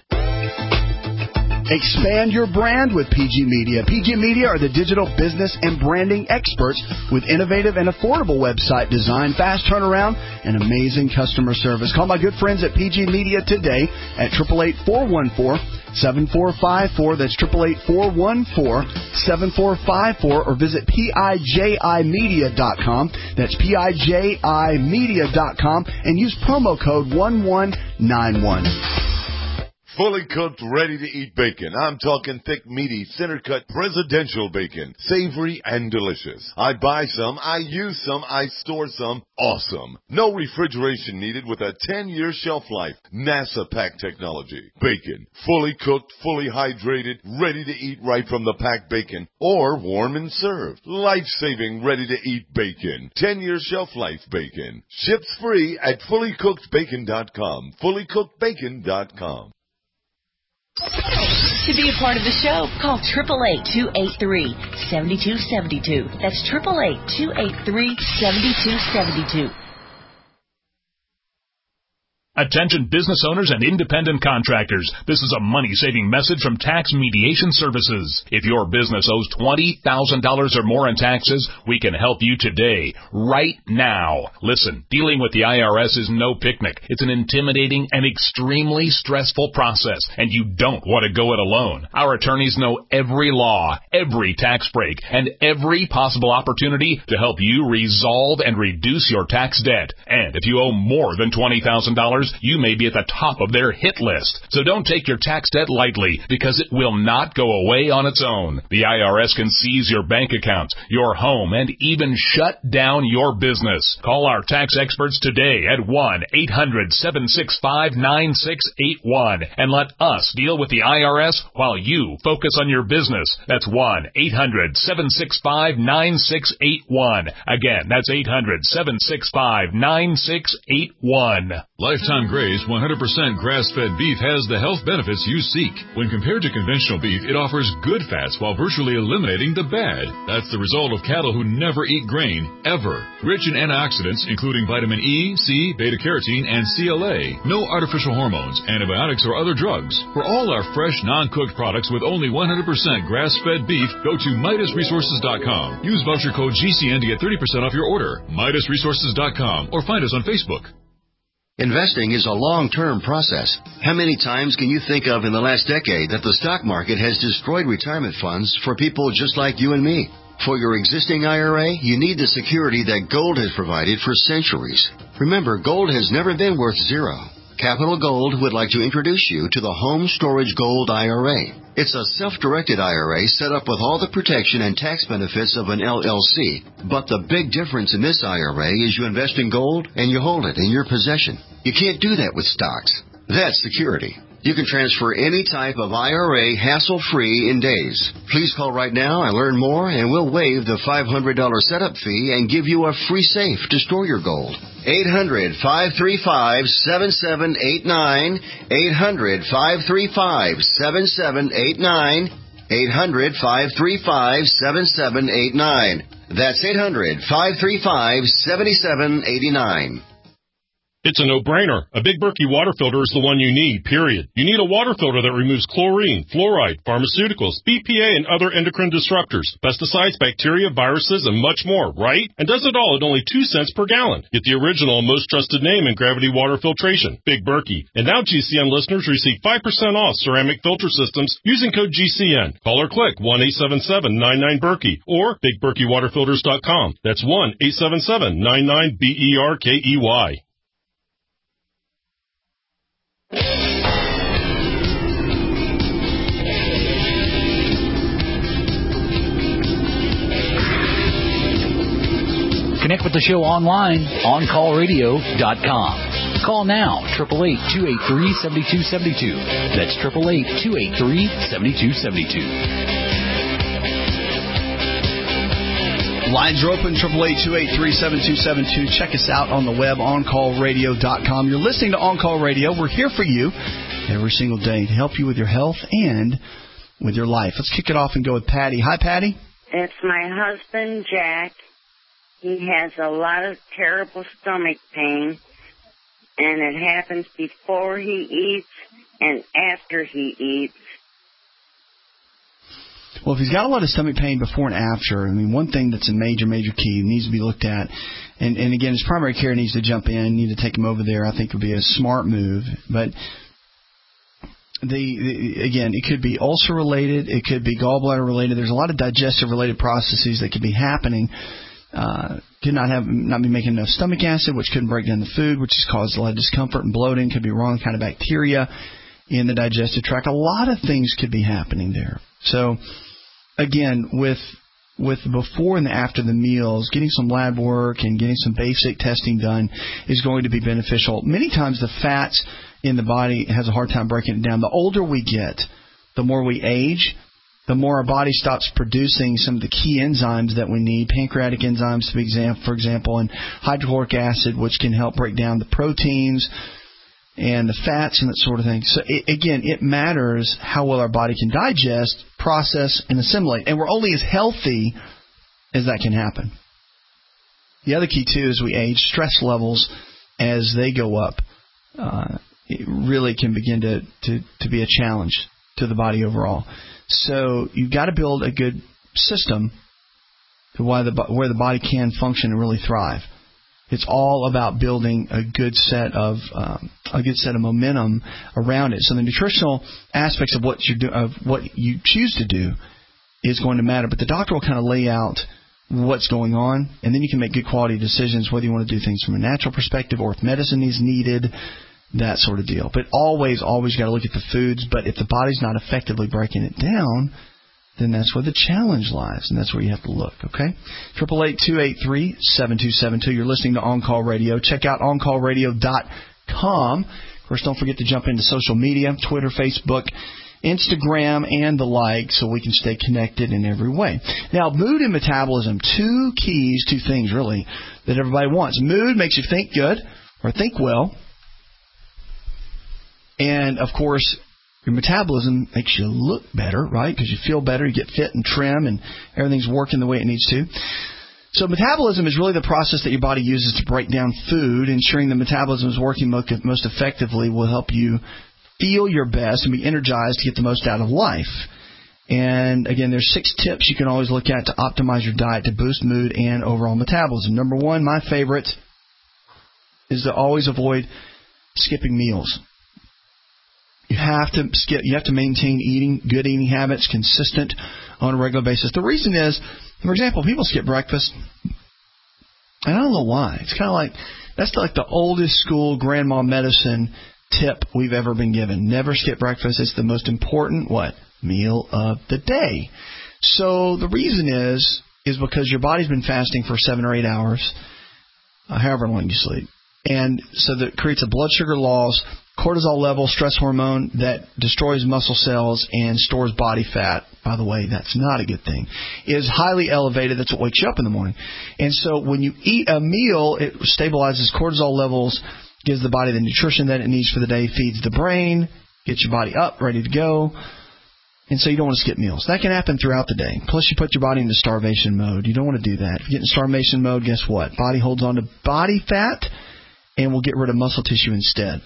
Expand your brand with P G Media. P G Media are the digital business and branding experts with innovative and affordable website design, fast turnaround, and amazing customer service. Call my good friends at P G Media today at eight eight eight, four one four, seven four five four. That's eight eight eight, four one four, seven four five four, or visit P I J I media dot com. That's P I J I media dot com and use promo code one one nine one. Fully cooked, ready-to-eat bacon. I'm talking thick, meaty, center-cut presidential bacon. Savory and delicious. I buy some, I use some, I store some. Awesome. No refrigeration needed with a ten-year shelf life. NASA pack technology. Bacon. Fully cooked, fully hydrated, ready to eat right from the packed bacon. Or warm and served. Life-saving, ready-to-eat bacon. ten-year shelf life bacon. Ships free at fully cooked bacon dot com. fully cooked bacon dot com. To be a part of the show, call eight eight eight, two eight three, seven two seven two. That's eight eight eight, two eight three, seven two seven two. Attention business owners and independent contractors. This is a money-saving message from Tax Mediation Services. If your business owes twenty thousand dollars or more in taxes, we can help you today, right now. Listen, dealing with the I R S is no picnic. It's an intimidating and extremely stressful process, and you don't want to go it alone. Our attorneys know every law, every tax break, and every possible opportunity to help you resolve and reduce your tax debt. And if you owe more than twenty thousand dollars, you may be at the top of their hit list. So don't take your tax debt lightly, because it will not go away on its own. The I R S can seize your bank accounts, your home, and even shut down your business. Call our tax experts today at one eight hundred, seven six five, nine six eight one and let us deal with the I R S while you focus on your business. That's one eight hundred, seven six five, nine six eight one. Again, that's eight hundred, seven six five, nine six eight one. Lifetime Graze one hundred percent grass-fed beef has the health benefits you seek. When compared to conventional beef, it offers good fats while virtually eliminating the bad. That's the result of cattle who never eat grain, ever. Rich in antioxidants, including vitamin E, C, beta-carotene, and C L A. No artificial hormones, antibiotics, or other drugs. For all our fresh, non-cooked products with only one hundred percent grass-fed beef, go to Midas Resources dot com. Use voucher code G C N to get thirty percent off your order. Midas Resources dot com or find us on Facebook. Investing is a long-term process. How many times can you think of in the last decade that the stock market has destroyed retirement funds for people just like you and me? For your existing I R A, you need the security that gold has provided for centuries. Remember, gold has never been worth zero. Capital Gold would like to introduce you to the Home Storage Gold I R A. It's a self-directed I R A set up with all the protection and tax benefits of an L L C. But the big difference in this I R A is you invest in gold and you hold it in your possession. You can't do that with stocks. That's security. You can transfer any type of I R A hassle-free in days. Please call right now and learn more, and we'll waive the five hundred dollars setup fee and give you a free safe to store your gold. eight hundred, five three five, seven seven eight nine. eight hundred, five three five, seven seven eight nine. eight hundred, five three five, seven seven eight nine. That's eight hundred, five three five, seven seven eight nine. It's a no-brainer. A Big Berkey water filter is the one you need, period. You need a water filter that removes chlorine, fluoride, pharmaceuticals, B P A, and other endocrine disruptors, pesticides, bacteria, viruses, and much more, right? And does it all at only two cents per gallon. Get the original and most trusted name in gravity water filtration, Big Berkey. And now G C N listeners receive five percent off ceramic filter systems using code G C N. Call or click one eight seven seven nine nine Berkey or big berkey water filters dot com. That's one eight seven seven nine nine B E R K E Y. Connect with the show online, on call radio dot com. Call now, eight eight eight, two eight three, seven two seven two. That's eight eight eight, two eight three, seven two seven two. Lines are open, eight eight eight, two eight three, seven two seven two. Check us out on the web, on call radio dot com. You're listening to On Call Radio. We're here for you every single day to help you with your health and with your life. Let's kick it off and go with Patty. Hi, Patty. It's my husband, Jack. He has a lot of terrible stomach pain, and it happens before he eats and after he eats. Well, if he's got a lot of stomach pain before and after, I mean, one thing that's a major, major key needs to be looked at, and, and again, his primary care needs to jump in, need to take him over there, I think would be a smart move. But the, the again, it could be ulcer-related, it could be gallbladder-related. There's a lot of digestive-related processes that could be happening. Uh, could not have not be making enough stomach acid, which couldn't break down the food, which has caused a lot of discomfort and bloating. Could be wrong kind of bacteria in the digestive tract. A lot of things could be happening there. So, again, with with before and after the meals, getting some lab work and getting some basic testing done is going to be beneficial. Many times the fats in the body has a hard time breaking it down. The older we get, the more we age, the more our body stops producing some of the key enzymes that we need, pancreatic enzymes, for example, and hydrochloric acid, which can help break down the proteins and the fats and that sort of thing. So, it, again, it matters how well our body can digest, process, and assimilate. And we're only as healthy as that can happen. The other key, too, is we age, stress levels, as they go up, uh, it really can begin to, to, to be a challenge to the body overall. So you've got to build a good system to why the, where the body can function and really thrive. It's all about building a good set of um, a good set of momentum around it. So the nutritional aspects of what you do, of what you choose to do, is going to matter. But the doctor will kind of lay out what's going on, and then you can make good quality decisions whether you want to do things from a natural perspective or if medicine is needed. That sort of deal. But always, always got to look at the foods. But if the body's not effectively breaking it down, then that's where the challenge lies, and that's where you have to look, okay? eight eight eight, two eight three, seven two seven two. You're listening to On Call Radio. Check out on call radio dot com. Of course, don't forget to jump into social media, Twitter, Facebook, Instagram, and the like, so we can stay connected in every way. Now, mood and metabolism, two keys, two things, really, that everybody wants. Mood makes you think good or think well. And, of course, your metabolism makes you look better, right? Because you feel better, you get fit and trim, and everything's working the way it needs to. So metabolism is really the process that your body uses to break down food. Ensuring the metabolism is working most effectively will help you feel your best and be energized to get the most out of life. And, again, there's six tips you can always look at to optimize your diet to boost mood and overall metabolism. Number one, my favorite, is to always avoid skipping meals. You have to skip. You have to maintain eating good eating habits, consistent on a regular basis. The reason is, for example, people skip breakfast. I don't know why. It's kind of like that's like the oldest school grandma medicine tip we've ever been given. Never skip breakfast. It's the most important what meal of the day. So the reason is is because your body's been fasting for seven or eight hours, uh, however long you sleep, and so that creates a blood sugar loss. Cortisol level, stress hormone that destroys muscle cells and stores body fat. By the way, that's not a good thing. Is highly elevated. That's what wakes you up in the morning. And so when you eat a meal, it stabilizes cortisol levels, gives the body the nutrition that it needs for the day, feeds the brain, gets your body up, ready to go. And so you don't want to skip meals. That can happen throughout the day. Plus, you put your body into starvation mode. You don't want to do that. If you get in starvation mode, guess what? Body holds on to body fat. and will get rid of muscle tissue instead.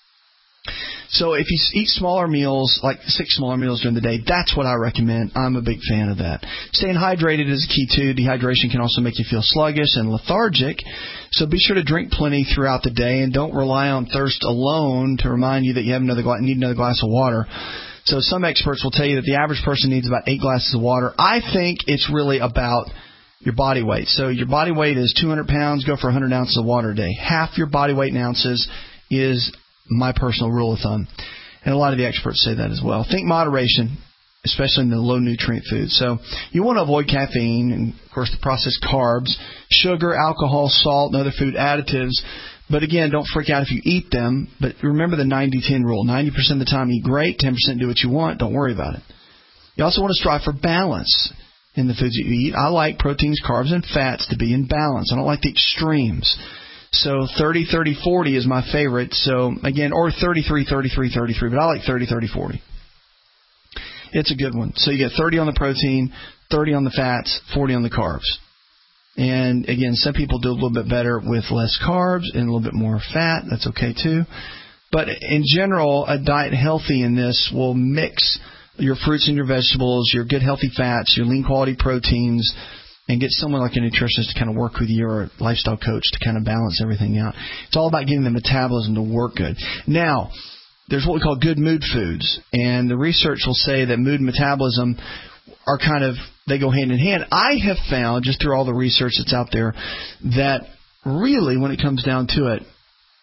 So if you eat smaller meals, like six smaller meals during the day, that's what I recommend. I'm a big fan of that. Staying hydrated is key, too. Dehydration can also make you feel sluggish and lethargic. So be sure to drink plenty throughout the day, and don't rely on thirst alone to remind you that you have another gla- need another glass of water. So some experts will tell you that the average person needs about eight glasses of water. I think it's really about your body weight. So your body weight is two hundred pounds, go for one hundred ounces of water a day. Half your body weight in ounces is my personal rule of thumb. And a lot of the experts say that as well. Think moderation, especially in the low nutrient foods. So you want to avoid caffeine and, of course, the processed carbs, sugar, alcohol, salt, and other food additives. But again, don't freak out if you eat them. But remember the ninety ten rule. ninety percent of the time eat great, ten percent do what you want. Don't worry about it. You also want to strive for balance in the foods that you eat. I like proteins, carbs, and fats to be in balance. I don't like the extremes. So thirty, thirty, forty is my favorite. So, again, or thirty-three, thirty-three, thirty-three. But I like thirty, thirty, forty. It's a good one. So you get thirty on the protein, thirty on the fats, forty on the carbs. And, again, some people do a little bit better with less carbs and a little bit more fat. That's okay, too. But in general, a diet healthy in this will mix your fruits and your vegetables, your good healthy fats, your lean quality proteins, and get someone like a nutritionist to kind of work with you or a lifestyle coach to kind of balance everything out. It's all about getting the metabolism to work good. Now, there's what we call good mood foods, and the research will say that mood and metabolism are kind of, they go hand in hand. I have found, just through all the research that's out there, that really when it comes down to it,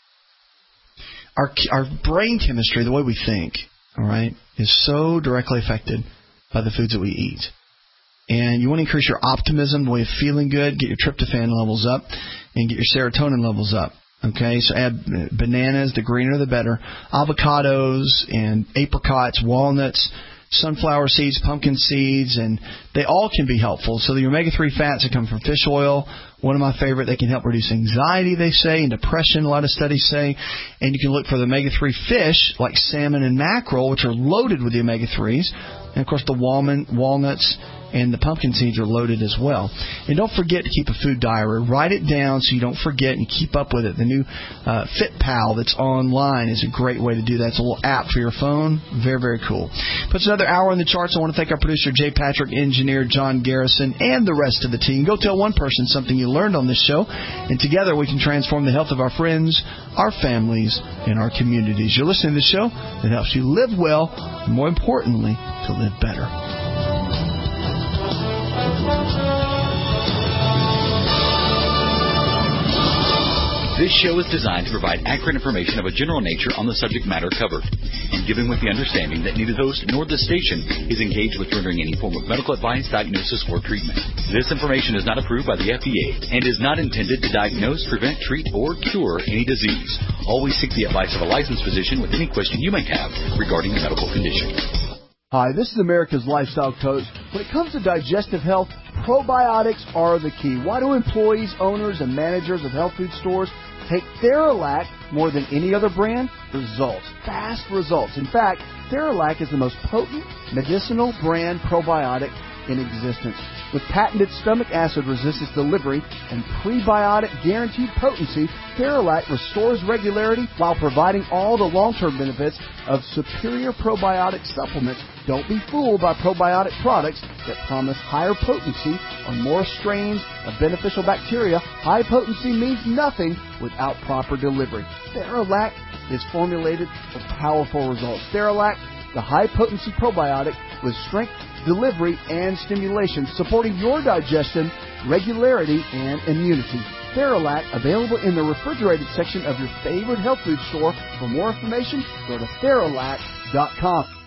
our our brain chemistry, the way we think, all right, is so directly affected by the foods that we eat. And you want to increase your optimism, the way of feeling good, get your tryptophan levels up, and get your serotonin levels up. Okay, so add bananas, the greener the better, avocados and apricots, walnuts, sunflower seeds, pumpkin seeds, and they all can be helpful. So the omega three fats that come from fish oil, one of my favorite, they can help reduce anxiety, they say, and depression, a lot of studies say. And you can look for the omega three fish, like salmon and mackerel, which are loaded with the omega threes. And, of course, the walnut, walnuts and the pumpkin seeds are loaded as well. And don't forget to keep a food diary. Write it down so you don't forget and keep up with it. The new uh, FitPal that's online is a great way to do that. It's a little app for your phone. Very, very cool. Puts another hour in the charts. I want to thank our producer, Jay Patrick, engineer John Garrison, and the rest of the team. Go tell one person something you learned on this show, and together we can transform the health of our friends, our families, and our communities. You're listening to the show that helps you live well, and more importantly, to live better. This show is designed to provide accurate information of a general nature on the subject matter covered, and given with the understanding that neither the host nor the station is engaged with rendering any form of medical advice, diagnosis, or treatment. This information is not approved by the F D A and is not intended to diagnose, prevent, treat, or cure any disease. Always seek the advice of a licensed physician with any question you may have regarding a medical condition. Hi, this is America's Lifestyle Coach. When it comes to digestive health, probiotics are the key. Why do employees, owners, and managers of health food stores take Theralac more than any other brand? Results. Fast results. In fact, Theralac is the most potent medicinal brand probiotic in existence. With patented stomach acid resistance delivery and prebiotic guaranteed potency, Theralac restores regularity while providing all the long-term benefits of superior probiotic supplements. Don't be fooled by probiotic products that promise higher potency on more strains of beneficial bacteria. High potency means nothing without proper delivery. Theralac is formulated for powerful results. Theralac, the high-potency probiotic with strength, delivery, and stimulation, supporting your digestion, regularity, and immunity. Theralac, available in the refrigerated section of your favorite health food store. For more information, go to Theralac dot com.